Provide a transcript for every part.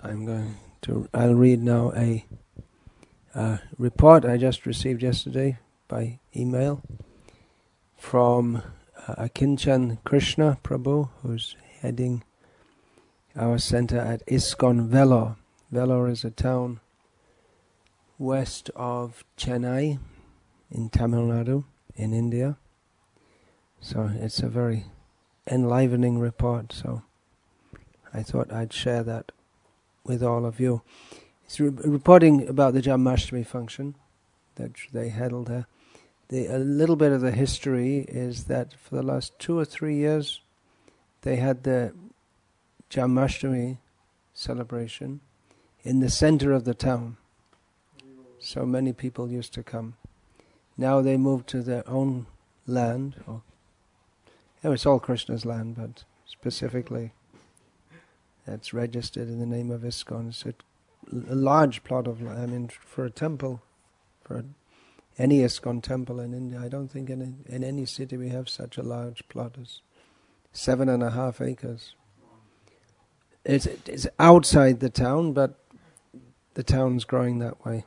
I'll read now a report I just received yesterday by email from Akinchan Krishna Prabhu, who's heading our center at ISKCON Vellore. Vellore is a town west of Chennai in Tamil Nadu in India. So it's a very enlivening report, so I thought I'd share that with all of you. It's reporting about the Janmashtami function that they held there. A little bit of the history is that for the last 2 or 3 years they had the Janmashtami celebration in the center of the town. So many people used to come. Now they moved to their own land. It's all Krishna's land, but specifically that's registered in the name of ISKCON. It's a large plot of land. I mean, for a temple, for any ISKCON temple in India, I don't think in any city we have such a large plot as 7.5 acres. It's outside the town, but the town's growing that way.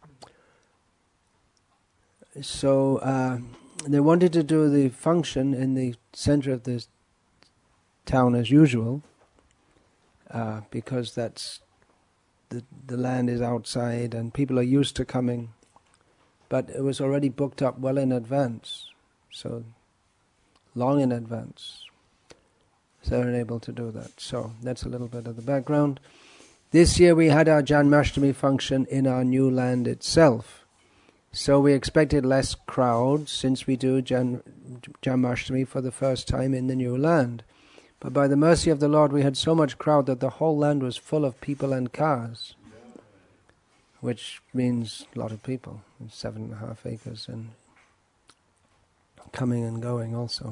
So they wanted to do the function in the center of the town as usual, because that's the land is outside and people are used to coming, but it was already booked up well in advance, so long in advance. So they were able to do that. So that's a little bit of the background. This year we had our Janmashtami function in our new land itself. So we expected less crowd since we do Janmashtami for the first time in the new land. But by the mercy of the Lord we had so much crowd that the whole land was full of people and cars, which means a lot of people. It's 7.5 acres and coming and going also.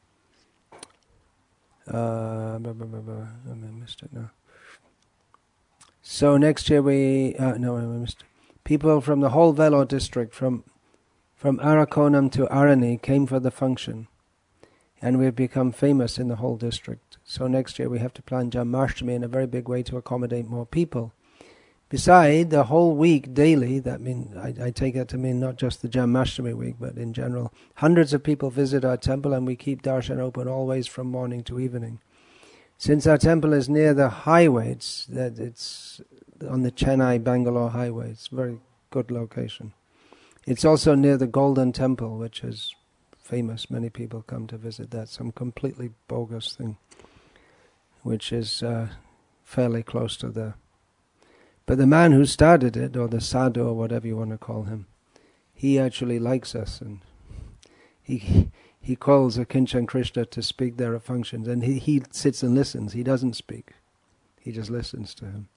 I missed it now. So next year I missed it. People from the whole Vellore district, from Arakonam to Arani, came for the function, and we've become famous in the whole district. So next year we have to plan Janmashtami in a very big way to accommodate more people. Beside the whole week daily, that means I take that to mean not just the Janmashtami week, but in general, hundreds of people visit our temple, and we keep darshan open always from morning to evening. Since our temple is near the highway, it's on the Chennai-Bangalore highway. It's a very good location. It's also near the Golden Temple, which is famous. Many people come to visit that. Some completely bogus thing, which is fairly close to there. But the man who started it, or the sadhu, or whatever you want to call him, he actually likes us, and he calls Akinchan Krishna to speak there at functions, and he sits and listens. He doesn't speak. He just listens to him.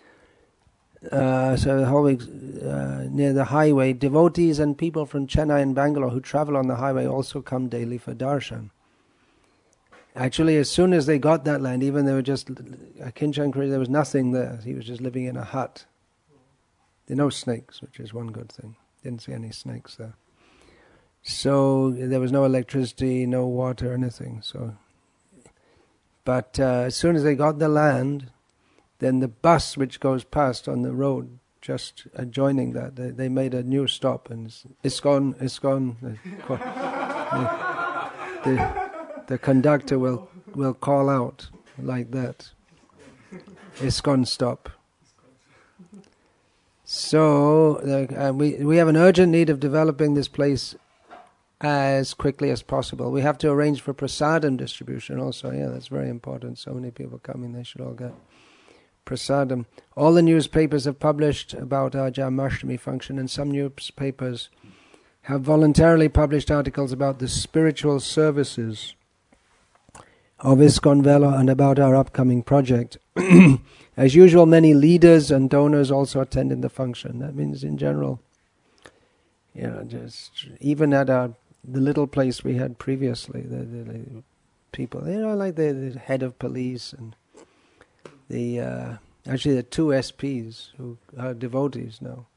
So the whole week, near the highway, devotees and people from Chennai and Bangalore who travel on the highway also come daily for darshan. Actually, as soon as they got that land, even they were just Akinchan Krishna, there was nothing there. He was just living in a hut. There are no snakes, which is one good thing. Didn't see any snakes there. So there was no electricity, no water, anything. But as soon as they got the land, then the bus which goes past on the road just adjoining that, they made a new stop, and ISKCON. The conductor will call out like that, ISKCON stop. So we have an urgent need of developing this place as quickly as possible. We have to arrange for prasadam distribution also. Yeah, that's very important. So many people coming, they should all get prasadam. All the newspapers have published about our Janmashtami function, and some newspapers have voluntarily published articles about the spiritual services of ISKCON Vellore and about our upcoming project. As usual, many leaders and donors also attended the function. That means in general, just even at the little place we had previously, the people, like the head of police and actually the 2 SPs who are devotees now.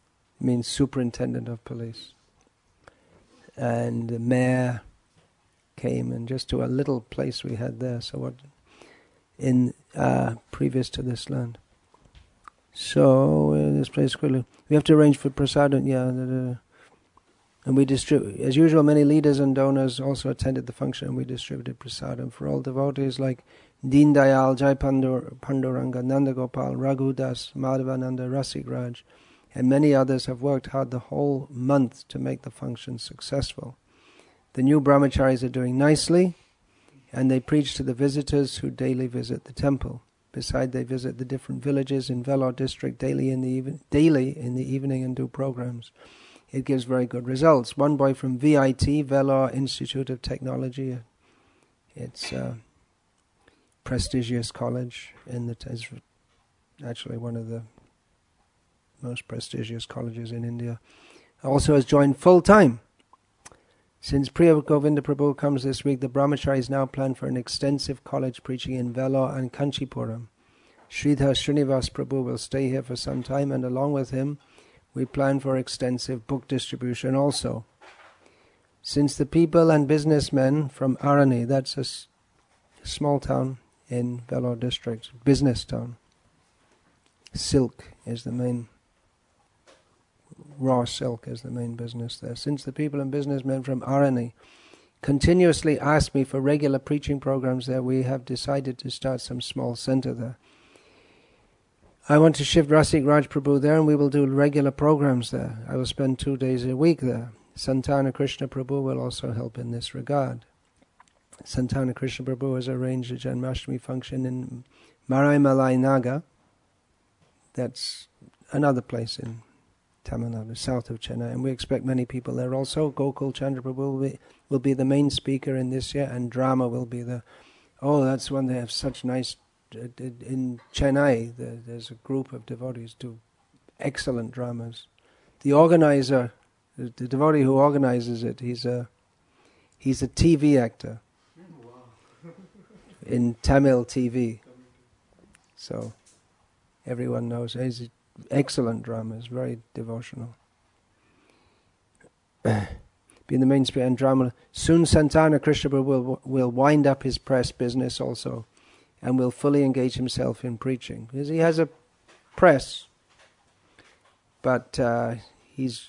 Means superintendent of police. And the mayor came, and just to a little place we had there. So what in previous to this land. So this place quickly. We have to arrange for prasadam. Yeah. And we distribute, as usual, many leaders and donors also attended the function, and we distributed prasadam for all devotees like Deen Dayal, Jai Panduranga, Nandagopal, Raghudas, Madhavananda, Rasik Raj, and many others have worked hard the whole month to make the function successful. The new brahmacharis are doing nicely, and they preach to the visitors who daily visit the temple. Besides, they visit the different villages in Vellore district daily in the evening and do programs. It gives very good results. One boy from VIT, Vellore Institute of Technology, it's a prestigious college, it's actually one of the most prestigious colleges in India, also has joined full-time. Since Priya Govinda Prabhu comes this week, the brahmacharis now plan for an extensive college preaching in Vellore and Kanchipuram. Sridhar Srinivas Prabhu will stay here for some time, and along with him, we plan for extensive book distribution also. Since the people and businessmen from Arani, that's a small town in Vellore district, business town. Silk is the main, raw silk is the main business there. Since the people and businessmen from Arani continuously ask me for regular preaching programs there, we have decided to start some small center there. I want to shift Rasik Raj Prabhu there, and we will do regular programs there. I will spend 2 days a week there. Santana Krishna Prabhu will also help in this regard. Santana Krishna Prabhu has arranged a Janmashtami function in Marai Malai Naga. That's another place in Tamil Nadu, south of Chennai, and we expect many people there also. Gokul Chandra Prabhu will be the main speaker in this year, and drama will be that's when they have such nice. In Chennai, there's a group of devotees do excellent dramas. The organizer, the devotee who organizes it, he's a TV actor in Tamil TV. So everyone knows he's excellent dramas, very devotional. Being the main speaker and drama. Soon Santana Krishna will wind up his press business also, and will fully engage himself in preaching. Because he has a press, but he's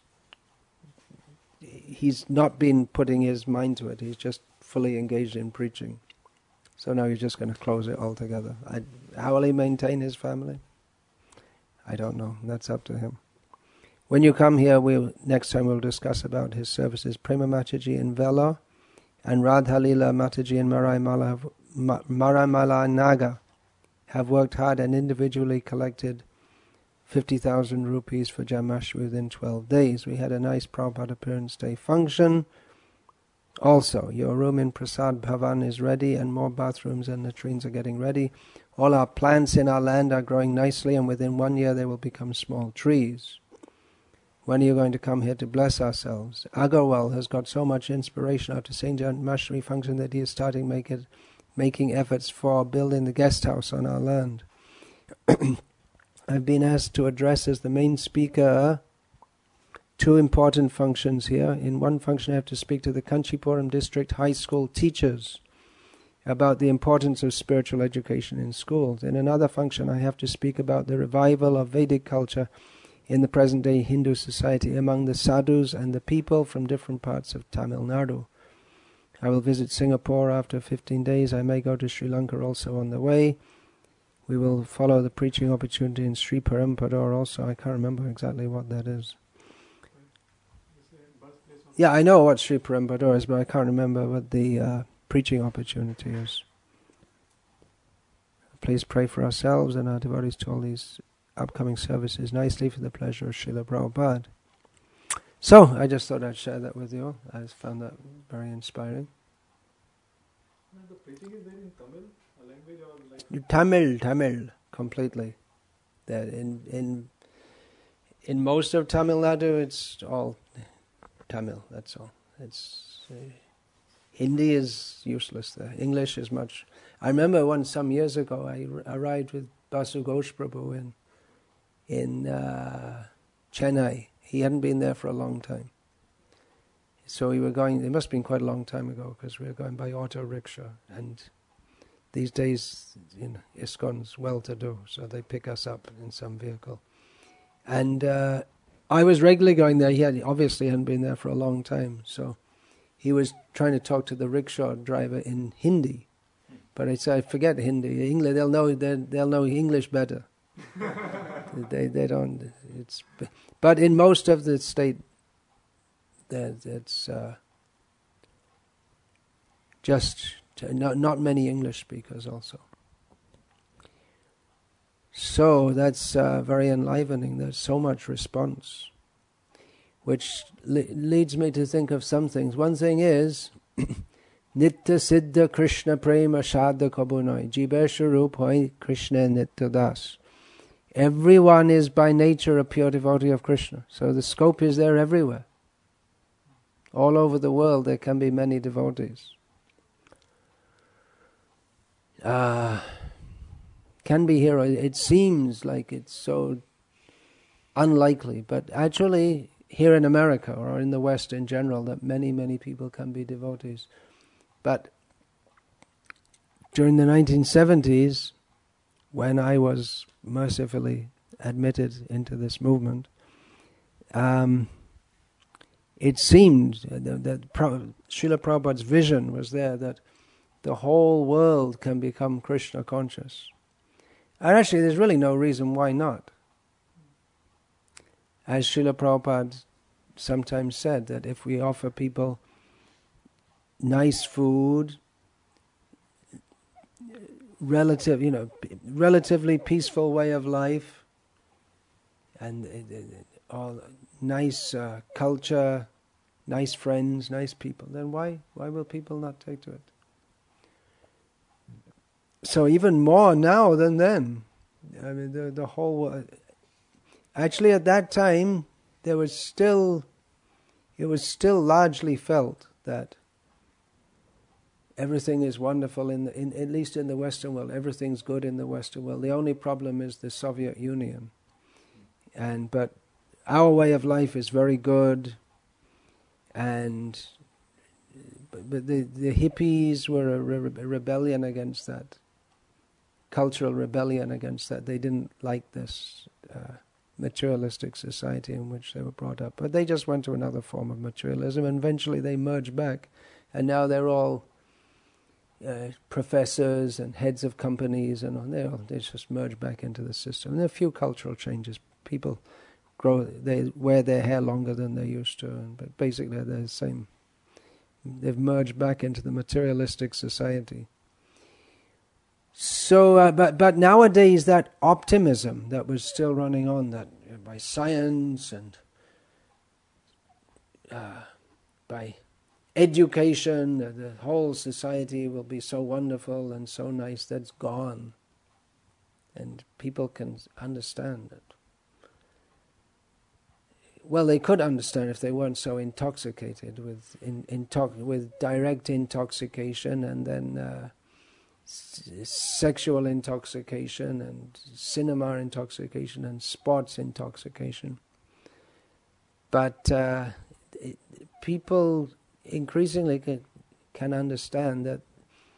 not been putting his mind to it. He's just fully engaged in preaching. So now he's just going to close it altogether. How will he maintain his family? I don't know. That's up to him. When you come here, next time we'll discuss about his services. Prema Mataji in Vellore and Radha Leela Mataji in Maramala Naga have worked hard and individually collected 50,000 rupees for Janmashtami within 12 days. We had a nice Prabhupada Appearance Day function. Also, your room in Prasad Bhavan is ready, and more bathrooms and latrines are getting ready. All our plants in our land are growing nicely, and within 1 year they will become small trees. When are you going to come here to bless ourselves? Agarwal has got so much inspiration after seeing Janmashtami function that he is starting making efforts for building the guest house on our land. I've been asked to address as the main speaker 2 important functions here. In one function I have to speak to the Kanchipuram district high school teachers about the importance of spiritual education in schools. In another function I have to speak about the revival of Vedic culture in the present day Hindu society among the sadhus and the people from different parts of Tamil Nadu. I will visit Singapore after 15 days. I may go to Sri Lanka also on the way. We will follow the preaching opportunity in Sri Perumpadur also. I can't remember exactly what that is. Yeah, I know what Sri Perumpadur is, but I can't remember what the preaching opportunity is. Please pray for ourselves and our devotees to all these upcoming services nicely for the pleasure of Srila Prabhupada. So, I just thought I'd share that with you all. I found that very inspiring. The preaching is there in Tamil, a language or like... Tamil, completely. That in most of Tamil Nadu, it's all Tamil, that's all. It's Hindi is useless there. English is much... I remember some years ago, I arrived with Basu Ghosh Prabhu in Chennai. He hadn't been there for a long time. So we were going, it must have been quite a long time ago, because we were going by auto rickshaw, and these days, ISKCON's well-to-do, so they pick us up in some vehicle. And I was regularly going there. He obviously hadn't been there for a long time, so he was trying to talk to the rickshaw driver in Hindi. But I said, forget Hindi. English, they'll know English better. they don't. But in most of the state, that's just not many English speakers also. So that's very enlivening. There's so much response, which leads me to think of some things. One thing is, Nitya Siddha Krishna Prema Shadha Kabunoi Jibesha Rup Hoi Krishna Nitya Das. Everyone is by nature a pure devotee of Krishna. So the scope is there everywhere. All over the world there can be many devotees. Can be here. It seems like it's so unlikely, but actually here in America or in the West in general, that many, many people can be devotees. But during the 1970s, when I was mercifully admitted into this movement, it seemed that Srila Prabhupada's vision was there that the whole world can become Krishna conscious. And actually there's really no reason why not. As Srila Prabhupada sometimes said, that if we offer people nice food, relatively peaceful way of life, and all nice culture, nice friends, nice people, then why will people not take to it? So even more now than then. I mean, the whole world. Actually, at that time, it was still largely felt that everything is wonderful at least in the Western world. Everything's good in the Western world. The only problem is the Soviet Union. But our way of life is very good, but the hippies were a rebellion against that, cultural rebellion against that. They didn't like this materialistic society in which they were brought up. But they just went to another form of materialism, and eventually they merged back, and now they're all professors and heads of companies, and they just merge back into the system. And there are a few cultural changes. People they wear their hair longer than they used to, but basically they're the same. They've merged back into the materialistic society. So, but nowadays that optimism that was still running on, that by science and by education, the whole society will be so wonderful and so nice, that's gone. And people can understand it. Well, they could understand if they weren't so intoxicated with direct intoxication, and then sexual intoxication and cinema intoxication and sports intoxication. But people increasingly can understand that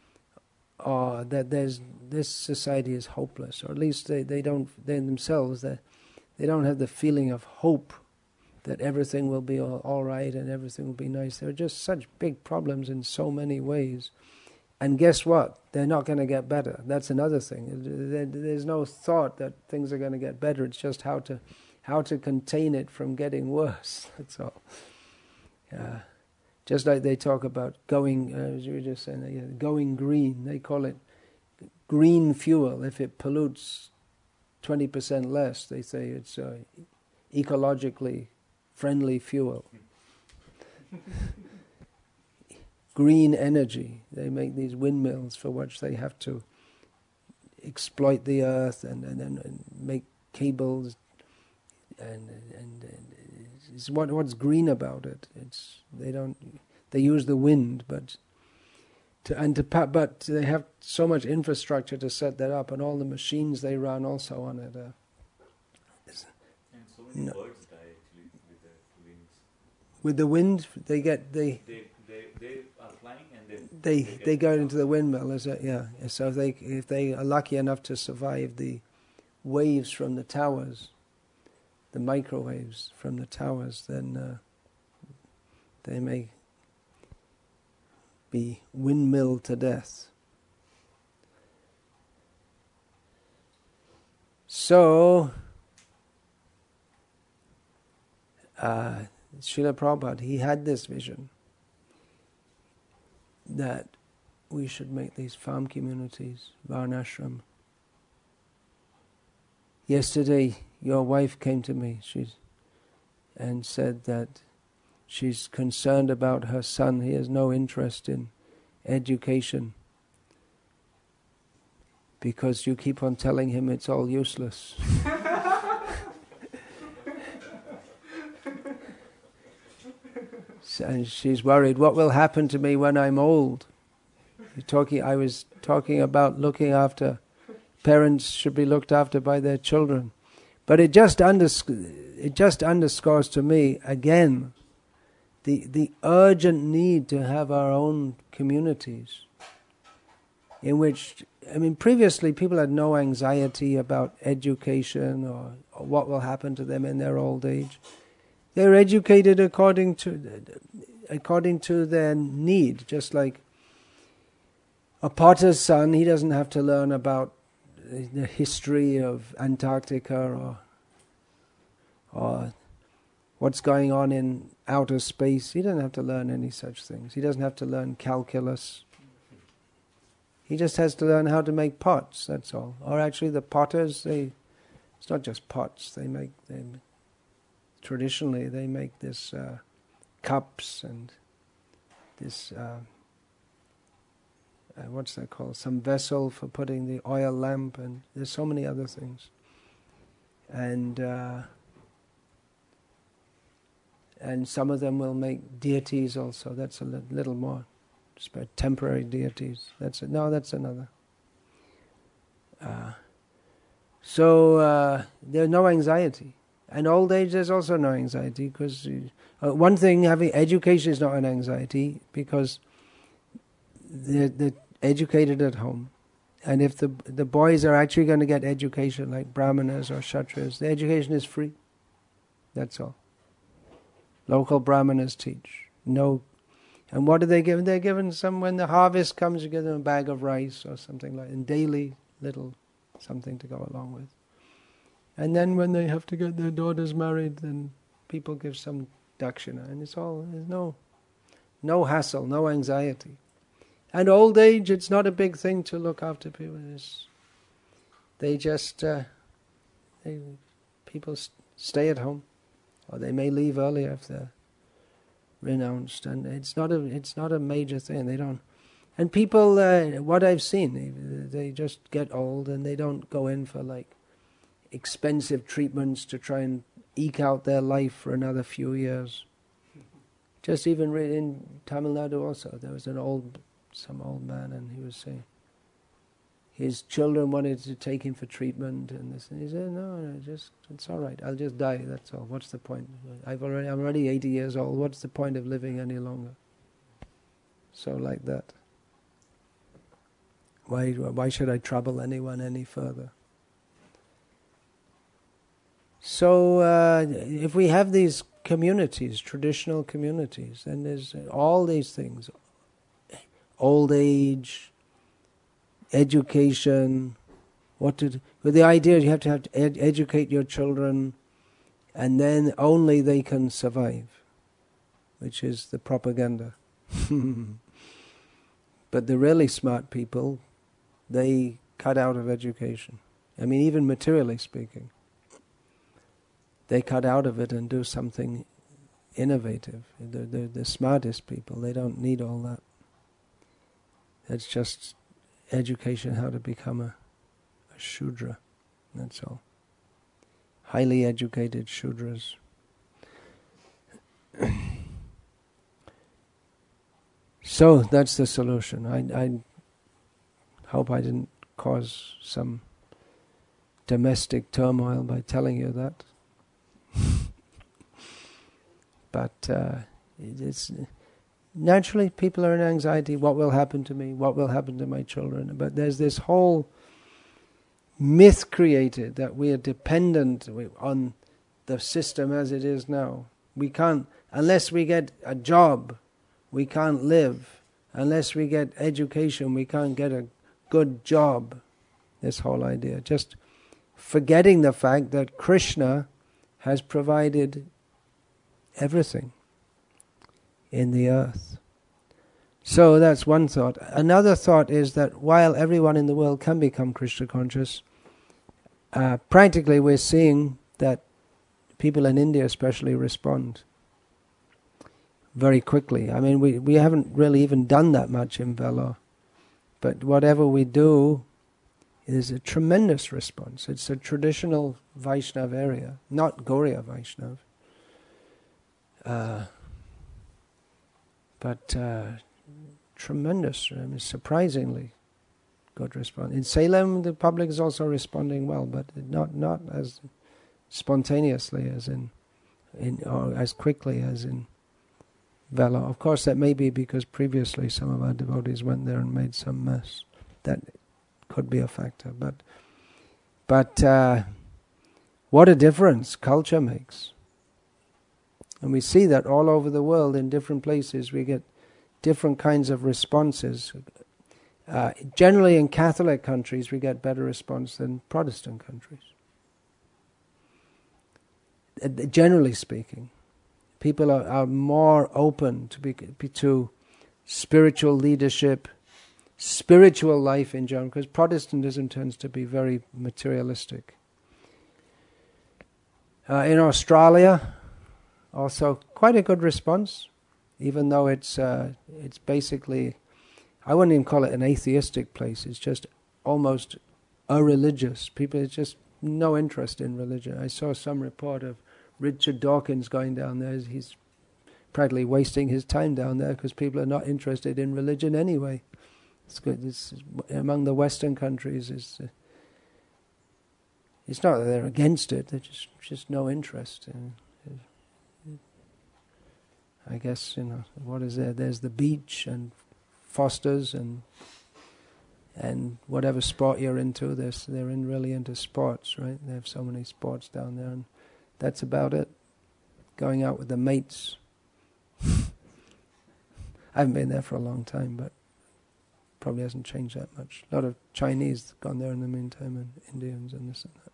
this society is hopeless, or at least they don't have the feeling of hope that everything will be all right and everything will be nice. There are just such big problems in so many ways. And guess what? They're not going to get better. That's another thing. There's no thought that things are going to get better. It's just how to contain it from getting worse. That's all. Just like they talk about going, as you were just saying, going green. They call it green fuel. If it pollutes 20% less, they say it's ecologically friendly fuel. Green energy. They make these windmills for which they have to exploit the earth and make cables. And it's what's green about it? They use the wind, but they have so much infrastructure to set that up, and all the machines they run also on it. And so many birds die actually with the wings. with the wind, they are flying and they go into the windmill, is it? Yeah. So if they are lucky enough to survive the waves from the towers, the microwaves from the towers, then they may be windmilled to death. So, Srila Prabhupada, he had this vision that we should make these farm communities, Varnashram. Yesterday, your wife came to me and said that she's concerned about her son. He has no interest in education because you keep on telling him it's all useless. And she's worried, what will happen to me when I'm old? I was talking about looking after, parents should be looked after by their children. But it just underscores to me, again, the urgent need to have our own communities in which, previously people had no anxiety about education or what will happen to them in their old age. They were educated according to their need, just like a potter's son. He doesn't have to learn about the history of Antarctica or what's going on in outer space. He doesn't have to learn any such things. He doesn't have to learn calculus. He just has to learn how to make pots, that's all. Or actually the potters, it's not just pots, traditionally they make this cups and this, what's that called? Some vessel for putting the oil lamp, and there's so many other things. And some of them will make deities also. That's a little more. Just about temporary deities. That's another. So there's no anxiety. And old age, there's also no anxiety, because one thing, having education is not an anxiety, because they're educated at home. And if the boys are actually going to get education, like brahmanas or kshatriyas, the education is free. That's all. Local brahmanas teach. No. And what are they given? They're given when the harvest comes, you give them a bag of rice or something like that, and daily little something to go along with. And then when they have to get their daughters married, then people give some dakshina, and there's no hassle, no anxiety. And old age, it's not a big thing to look after people. People stay at home, or they may leave earlier if they're renounced, and it's not a major thing. They don't. And people, what I've seen, they just get old and they don't go in for like expensive treatments to try and eke out their life for another few years. Just even in Tamil Nadu also, there was some old man, and he was saying his children wanted to take him for treatment, and this, and he said, no, it's all right. I'll just die. That's all. What's the point? I'm already 80 years old. What's the point of living any longer? So like that. Why should I trouble anyone any further? So if we have these communities, traditional communities, then there's all these things: old age, education. With the idea you have to educate your children, and then only they can survive, which is the propaganda. But the really smart people, they cut out of education. Even materially speaking. They cut out of it and do something innovative. The smartest people, they don't need all that. It's just education, how to become a Shudra. That's all. Highly educated Shudras. So that's the solution. I hope I didn't cause some domestic turmoil by telling you that. But it's naturally people are in anxiety. What will happen to me? What will happen to my children? But there's this whole myth created that we are dependent on the system as it is now. We can't, unless we get a job, we can't live. Unless we get education, we can't get a good job. This whole idea. Just forgetting the fact that Krishna has provided everything in the earth. So that's one thought. Another thought is that while everyone in the world can become Krishna conscious, practically we're seeing that people in India especially respond very quickly. I mean, we haven't really even done that much in Vellore, but whatever we do is a tremendous response. It's a traditional Vaishnava area, not Gauriya Vaishnava. But tremendous, surprisingly good response. In Salem, the public is also responding well, but not as spontaneously as or as quickly as in Vellore. Of course, that may be because previously some of our devotees went there and made some mess. That could be a factor, but what a difference culture makes. And we see that all over the world in different places we get different kinds of responses. Generally in Catholic countries we get better response than Protestant countries. Generally speaking, people are more open to spiritual leadership, spiritual life in general, because Protestantism tends to be very materialistic. In Australia, also quite a good response, even though it's basically, I wouldn't even call it an atheistic place, it's just almost irreligious. People, it's just no interest in religion. I saw some report of Richard Dawkins going down there. He's practically wasting his time down there because people are not interested in religion anyway. It's good. It's among the Western countries. It's not that they're against it. There's just no interest. I guess what is there? There's the beach and Foster's and whatever sport you're into. They're really into sports, right? They have so many sports down there, and that's about it. Going out with the mates. I haven't been there for a long time, but probably hasn't changed that much. A lot of Chinese gone there in the meantime, and Indians and this and that.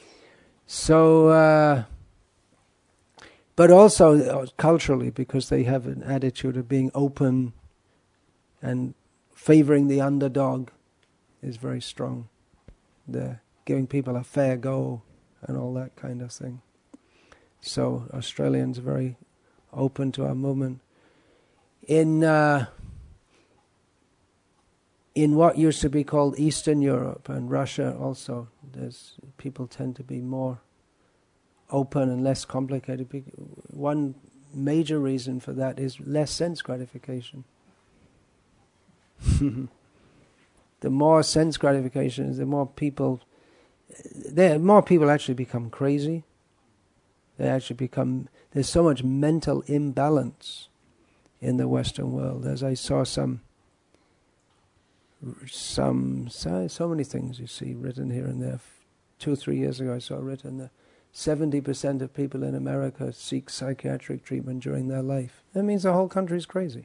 So, but also culturally, because they have an attitude of being open and favoring the underdog is very strong. They're giving people a fair go and all that kind of thing. So Australians are very open to our movement. In what used to be called Eastern Europe and Russia also, people tend to be more open and less complicated. One major reason for that is less sense gratification. The more sense gratification is, the more people actually become crazy. There's so much mental imbalance in the Western world. As I saw so many things you see written here and there. 2 or 3 years ago I saw written that 70% of people in America seek psychiatric treatment during their life. That means the whole country's crazy.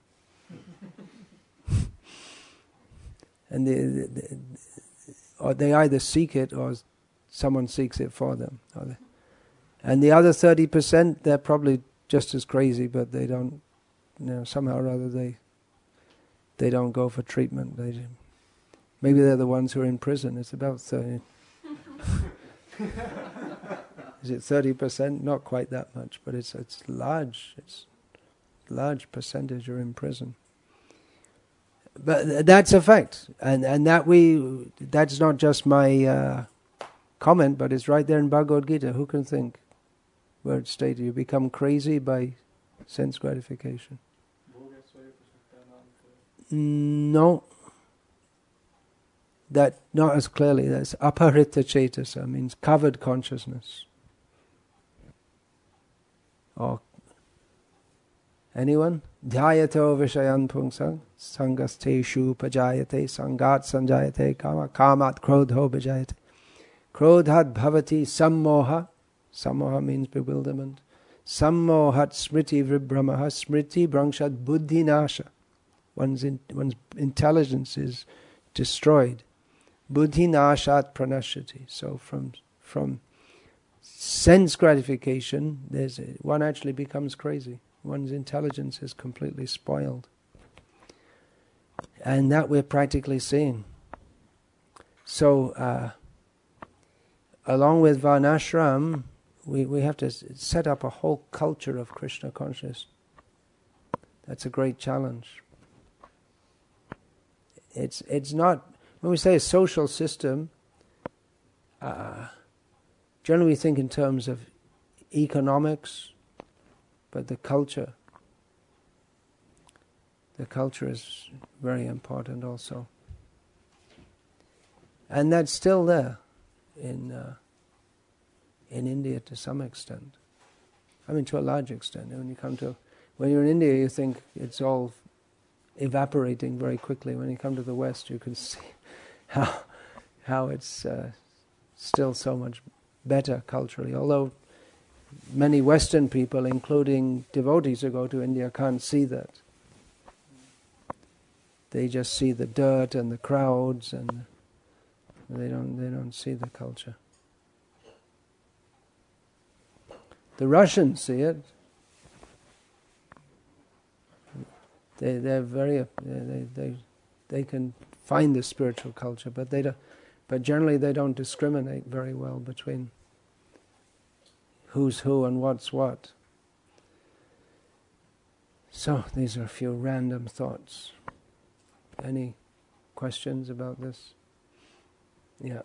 And they either seek it or someone seeks it for them. And the other 30%, they're probably just as crazy, but they don't, somehow or other they don't go for treatment. Maybe they're the ones who are in prison. It's about 30. Is it 30%? Not quite that much, but it's large. It's a large percentage are in prison. But that's a fact, and that's not just my comment, but it's right there in Bhagavad Gita. Who can think where it's stated you become crazy by sense gratification? No, that not as clearly. That's aparita cetasa, means covered consciousness, or Anyone? Dhyato vishayan pungsang sangasteshu pajayate sangat sanjayate kama kamat krodho bhajayate. Krodhat bhavati sammoha. Sammoha means bewilderment. Sammohat smriti vibhramaha. Smriti bhrangshat buddhi nasha. One's intelligence is destroyed. Buddhi nashat pranashati. So from sense gratification, one actually becomes crazy. One's intelligence is completely spoiled. And that we're practically seeing. So, along with Varnashram, we have to set up a whole culture of Krishna consciousness. That's a great challenge. It's not, when we say a social system, generally we think in terms of economics, but the culture is very important also. And that's still there in India to some extent. I mean, to a large extent. When you're in India, you think it's all evaporating very quickly. When you come to the West, you can see how it's still so much better culturally. Although many Western people, including devotees who go to India, can't see that. They just see the dirt and the crowds, and they don't see the culture. The Russians see it. They're very they can find the spiritual culture, but they don't. But generally, they don't discriminate very well between who's who and what's what. So these are a few random thoughts. Any questions about this? Yeah.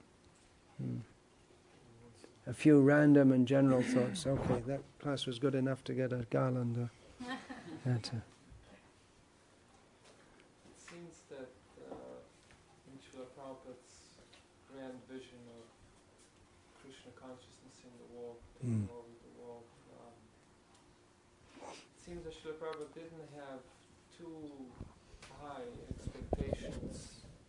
A few random and general thoughts. Okay, that class was good enough to get a garland. It seems that in Srila Prabhupada's grand vision of Krishna consciousness in the world, taking over the world, it seems that Srila Prabhupada didn't have too high expectations.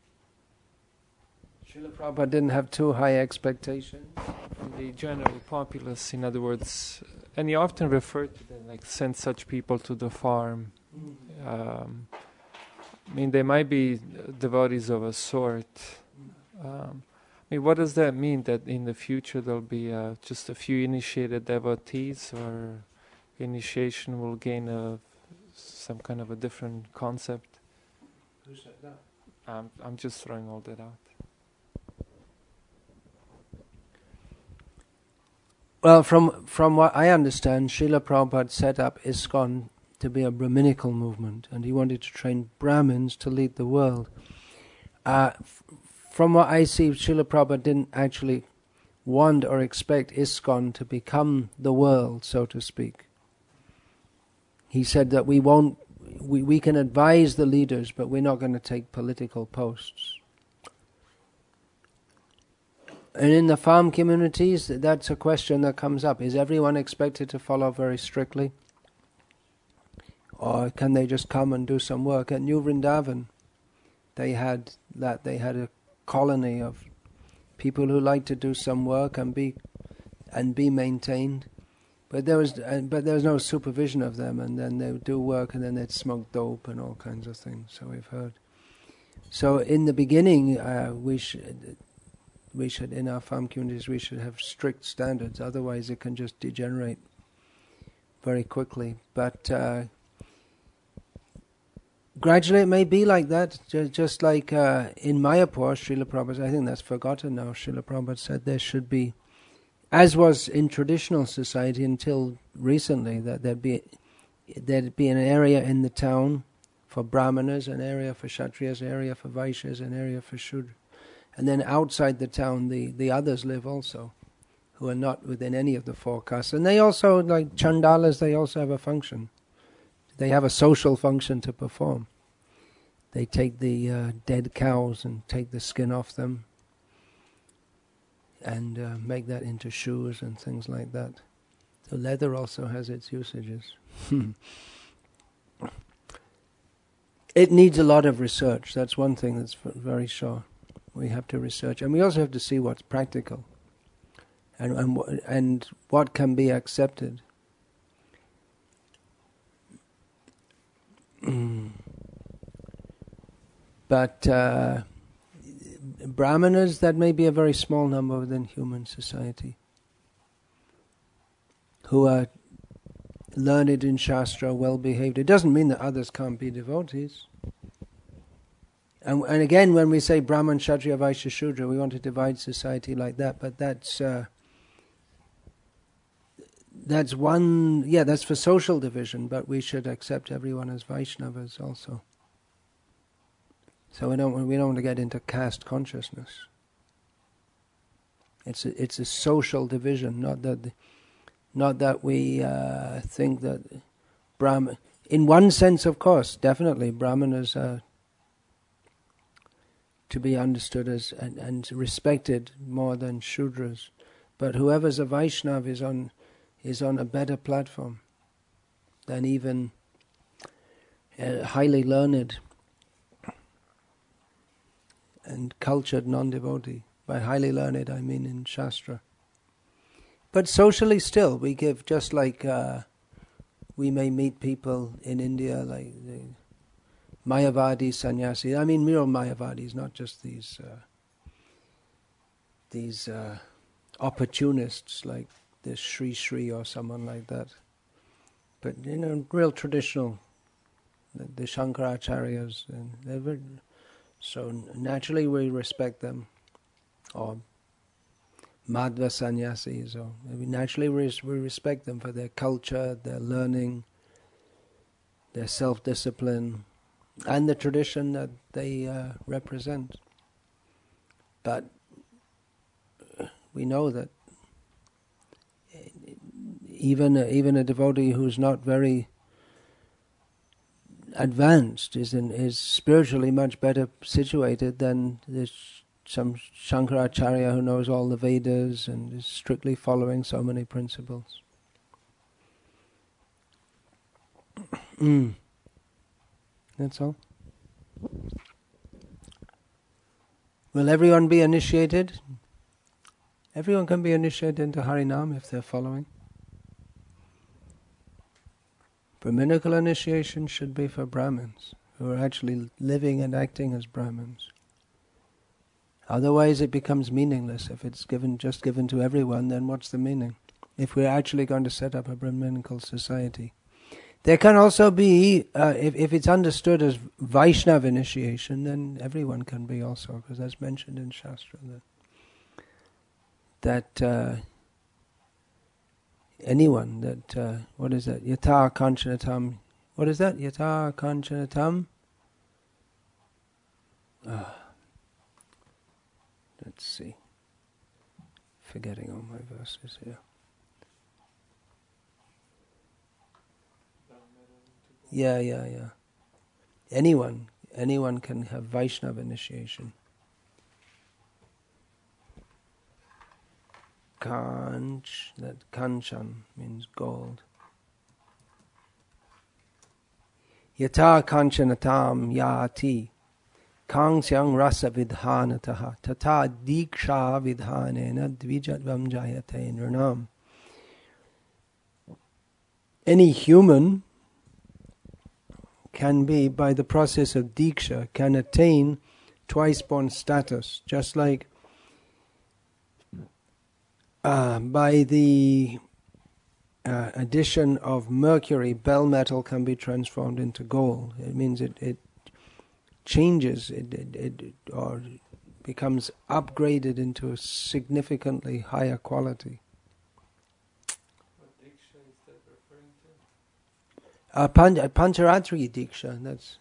Srila Prabhupada didn't have too high expectations From the general populace, in other words, and he often referred to them, like send such people to the farm. I mean, they might be devotees of a sort. I mean, what does that mean? That in the future there'll be just a few initiated devotees, or initiation will gain some kind of a different concept? Who said that? I'm just throwing all that out. Well, from what I understand, Srila Prabhupada set up ISKCON to be a Brahminical movement, and he wanted to train Brahmins to lead the world. From what I see, Srila Prabhupada didn't actually want or expect ISKCON to become the world, so to speak. He said that we can advise the leaders, but we're not going to take political posts. And in the farm communities, that's a question that comes up. Is everyone expected to follow very strictly? Or can they just come and do some work? At New Vrindavan, they had a colony of people who liked to do some work and be maintained. But there was no supervision of them, and then they would do work, and then they'd smoke dope and all kinds of things. So we've heard. So in the beginning, we should in our farm communities we should have strict standards. Otherwise, it can just degenerate very quickly. But gradually, it may be like that. Just like in Mayapur, Srila Prabhupada, I think that's forgotten now. Srila Prabhupada said there should be, as was in traditional society until recently, that there'd be an area in the town for Brahmanas, an area for Kshatriyas, an area for Vaishyas, an area for Shudra. And then outside the town, the others live also, who are not within any of the four castes. And they also, like Chandalas, they also have a function. They have a social function to perform. They take the dead cows and take the skin off them and make that into shoes and things like that. So leather also has its usages. It needs a lot of research. That's one thing that's very sure. We have to research, and we also have to see what's practical, and what can be accepted. But Brahmanas, that may be a very small number within human society, who are learned in Shastra, well behaved. It doesn't mean that others can't be devotees. And again, when we say Brahman, Kshatriya, Vaishya, Shudra, we want to divide society like that. But that's one. Yeah, that's for social division. But we should accept everyone as Vaishnavas also. So we don't want to get into caste consciousness. It's a social division, not that we think that Brahman. In one sense, of course, definitely Brahmanas are to be understood as and respected more than Shudras. But whoever's a Vaishnava is on a better platform than even highly learned and cultured non-devotee. By highly learned, I mean in Shastra. But socially still, we give, just like we may meet people in India, like the Mayavadi sannyasi. I mean real Mayavadis, not just these opportunists like this Sri or someone like that. But, real traditional, the Shankaracharyas, and they're very, so naturally we respect them, or Madhva sannyasis, or naturally we respect them for their culture, their learning, their self-discipline, and the tradition that they represent. But we know that even a devotee who's not very advanced is spiritually much better situated than some Shankaracharya who knows all the Vedas and is strictly following so many principles. That's all. Will everyone be initiated? Everyone can be initiated into Harinam if they're following. Brahminical initiation should be for Brahmins who are actually living and acting as Brahmins. Otherwise it becomes meaningless. If it's just given to everyone, then what's the meaning? If we're actually going to set up a Brahminical society. There can also be, if it's understood as Vaishnava initiation, then everyone can be also, because that's mentioned in Shastra. That anyone, that, what is that? Yata Kanchanatam. What is that? Yata Kanchanatam? Let's see. Forgetting all my verses here. Yeah. Anyone can have Vaishnava initiation. That Kanchan means gold. Yata Kanchanatam Yati Kangsyang Rasa Vidhanataha Tata Diksha Vidhanena Dvijatvam Jayate Nranam. Any human can be, by the process of Diksha, can attain twice-born status, just like by the addition of mercury, bell metal can be transformed into gold. It means it changes, or becomes upgraded into a significantly higher quality. What Diksha is that referring to? Pancharatri Diksha, that's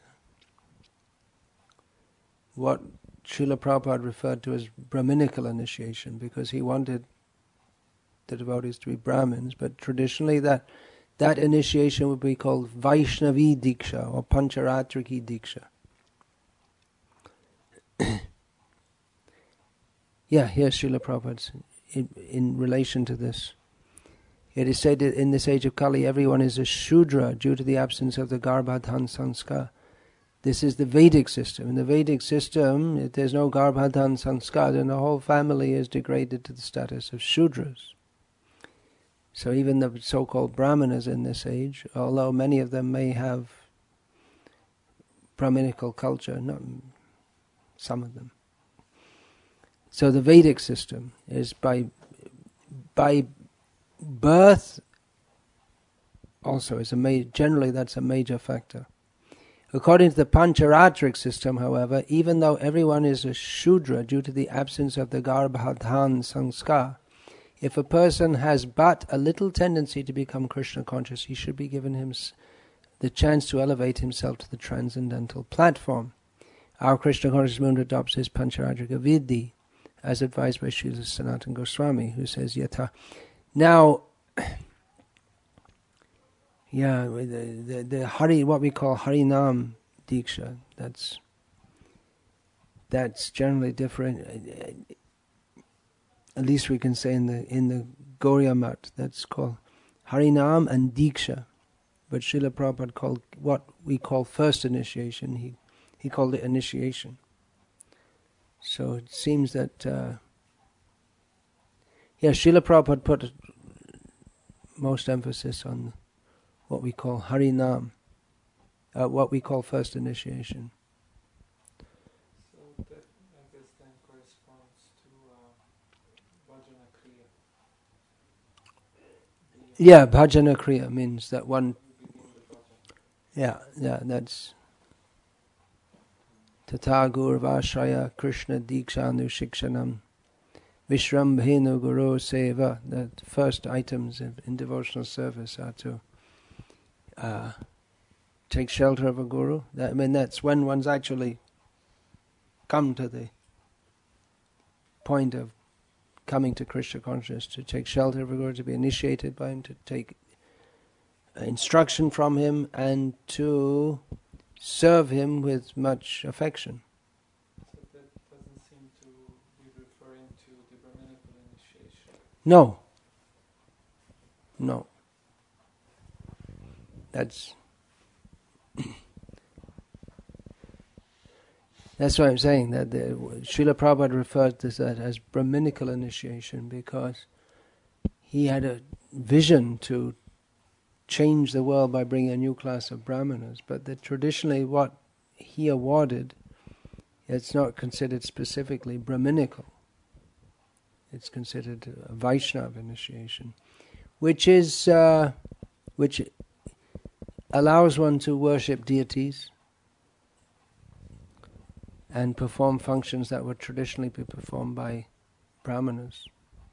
what Srila Prabhupada referred to as Brahminical initiation, because he wanted the devotees to be Brahmins, but traditionally that initiation would be called Vaishnavi Diksha or Pancharatriki Diksha. Yeah, here's Srila Prabhupada's in relation to this. It is said that in this age of Kali everyone is a Shudra due to the absence of the Garbhadhan Sanskar. This is the Vedic system. In the Vedic system, if there's no Garbhadhan Sanskar, then the whole family is degraded to the status of Shudras. So even the so-called Brahmanas in this age, although many of them may have Brahminical culture, not some of them. So the Vedic system is by birth also is generally that's a major factor. According to the Pancharatric system, however, even though everyone is a Shudra due to the absence of the Garbhadhan Sanskar, if a person has but a little tendency to become Krishna conscious, he should be given the chance to elevate himself to the transcendental platform. Our Krishna conscious movement adopts his Pancharatrika Vidhi, as advised by Srila Sanatana Goswami, who says Yatha. Now, the Hari, what we call Harinam Diksha, that's generally different. At least we can say in the Gauriya Mat, that's called Harinam and Diksha. But Srila Prabhupada called what we call first initiation, he called it initiation. So it seems that Srila Prabhupada put most emphasis on what we call Harinam, what we call first initiation. So that, I guess, then corresponds to Bhajana Kriya. Yeah, Bhajana Kriya means that one. That's Tata Gurvashraya Krishna Dikshanu Shikshanam Vishrambhenu Guru Seva. The first items in devotional service are to take shelter of a guru. That's when one's actually come to the point of coming to Krishna consciousness, to take shelter of a guru, to be initiated by him, to take instruction from him, and to serve him with much affection. So that doesn't seem to be referring to the Brahminical initiation. No. That's why I'm saying that Srila Prabhupada referred to that as Brahminical initiation, because he had a vision to change the world by bringing a new class of Brahmanas, but that traditionally what he awarded, it's not considered specifically Brahminical. It's considered a Vaishnava initiation, which allows one to worship deities and perform functions that would traditionally be performed by Brahmanas.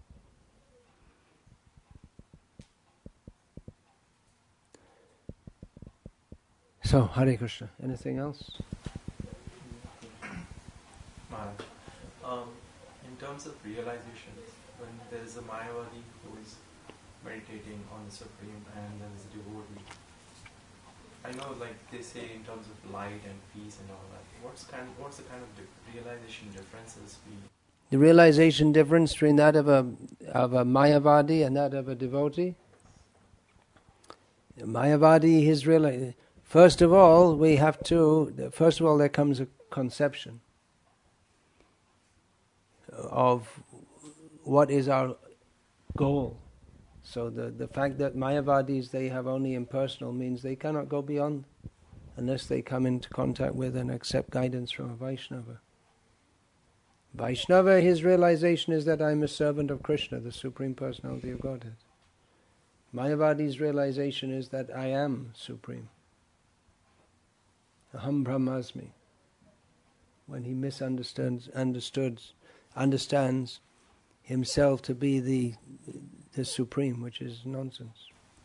So, Hare Krishna. Anything else? Maharaj, in terms of realization, when there is a Mayavadi who is meditating on the Supreme and there is a devotee, I know, like they say, in terms of light and peace and all that, what's the kind of realization differences The realization difference between that of a Mayavadi and that of a devotee? The Mayavadi, his realization. First of all, there comes a conception of what is our goal. So the fact that Mayavadis, they have only impersonal, means they cannot go beyond unless they come into contact with and accept guidance from a Vaishnava. Vaishnava, his realization is that I am a servant of Krishna, the Supreme Personality of Godhead. Mayavadi's realization is that I am Supreme. Aham Brahmasmi. When he understands himself to be the Supreme, which is nonsense.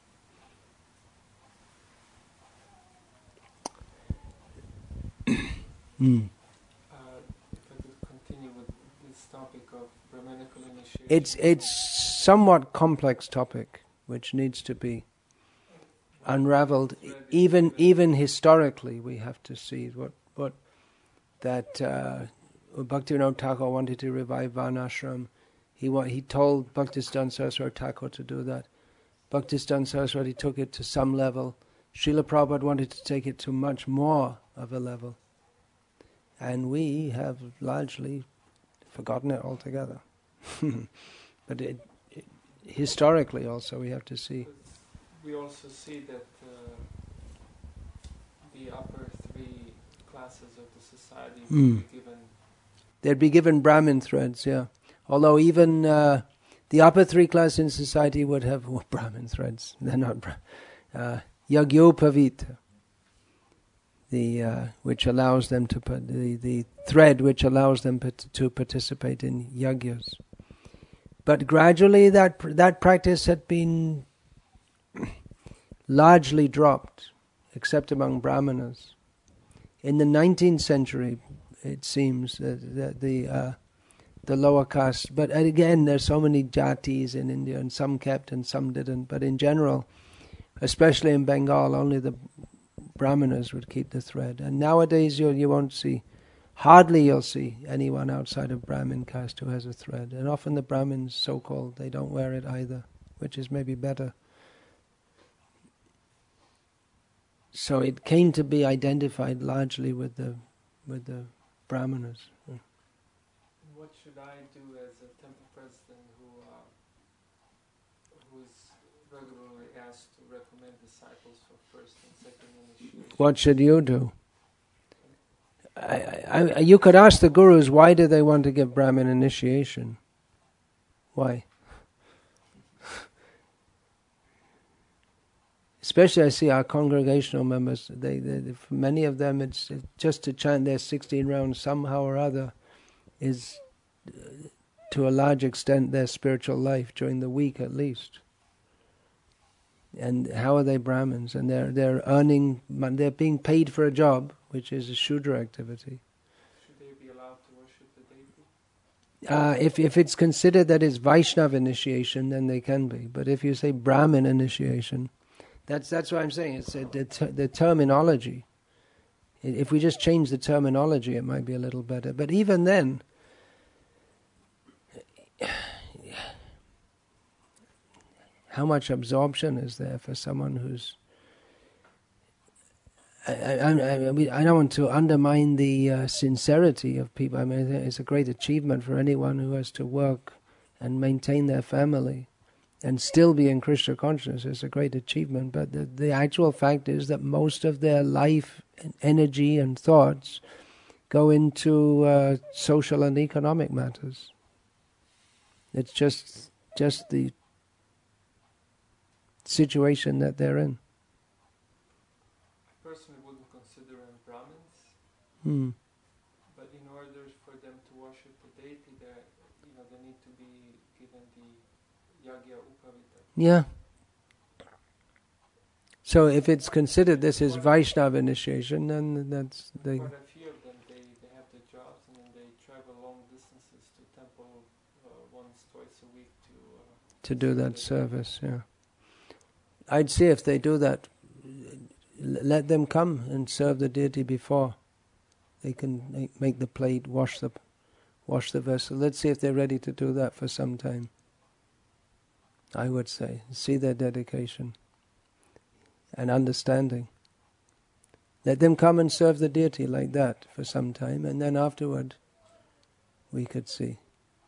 If I could continue with this topic of Brahminical initiation. It's somewhat complex topic, which needs to be unraveled. Even historically, we have to see what that Bhaktivinoda Thakur wanted to revive Varnashram. He told Bhaktisiddhanta Saraswati Thakur to do that. Bhaktisiddhanta Saraswati took it to some level, Srila Prabhupada wanted to take it to much more of a level. And we have largely forgotten it altogether. But historically also we have to see. We also see that the upper three classes of the society will be given. They'd be given Brahmin threads, yeah. Although even the upper three classes in society would have Brahmin threads. They're not Yagyopavita, which allows them to the thread which allows them to participate in yagyas. But gradually that practice had been largely dropped, except among brahmanas. In the 19th century, it seems that the lower caste, but again there's so many jatis in India, and some kept and some didn't, but in general, especially in Bengal, only the brahmanas would keep the thread. And nowadays you won't see, hardly you'll see anyone outside of Brahmin caste who has a thread. And often the Brahmins, so-called, they don't wear it either, which is maybe better. So it came to be identified largely with the brahmanas. What should I do as a temple president who is regularly asked to recommend disciples for first and second initiation? What should you do? You could ask the gurus, why do they want to give Brahmin initiation? Why? Especially I see our congregational members, for many of them it's just to chant their 16 rounds somehow or other is to a large extent their spiritual life during the week at least. And how are they Brahmins? And they're earning, they're being paid for a job, which is a Shudra activity. Should they be allowed to worship the deity? If it's considered that it's Vaishnava initiation, then they can be. But if you say Brahmin initiation, that's what I'm saying. It's the terminology. If we just change the terminology, it might be a little better. But even then, how much absorption is there for someone who's... I don't want to undermine the sincerity of people. I mean, it's a great achievement for anyone who has to work and maintain their family and still be in Krishna consciousness. It's a great achievement. But the actual fact is that most of their life and energy and thoughts go into social and economic matters. It's just the situation that they're in. I personally wouldn't consider them Brahmins, but in order for them to worship the deity, they need to be given the Yagya Upavita. Yeah. So if it's considered this is Vaishnava initiation, then that's the... Quite a few of them, they have their jobs and then they travel long distances to temple once, twice a week to do that service, yeah. I'd say if they do that, let them come and serve the deity before. They can make the plate, wash the vessel. Let's see if they're ready to do that for some time. I would say, see their dedication and understanding. Let them come and serve the deity like that for some time, and then afterward we could see.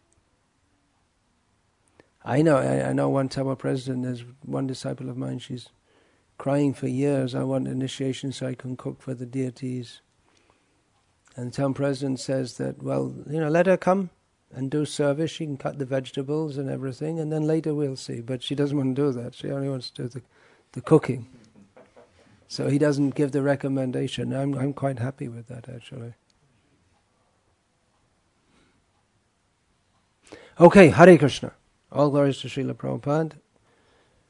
I know one Tamil president, there's one disciple of mine, she's crying for years, I want initiation so I can cook for the deities. And the town president says that, well, let her come and do service, she can cut the vegetables and everything, and then later we'll see. But she doesn't want to do that, she only wants to do the cooking. So he doesn't give the recommendation. I'm quite happy with that, actually. Okay, Hare Krishna. All glories to Srila Prabhupada.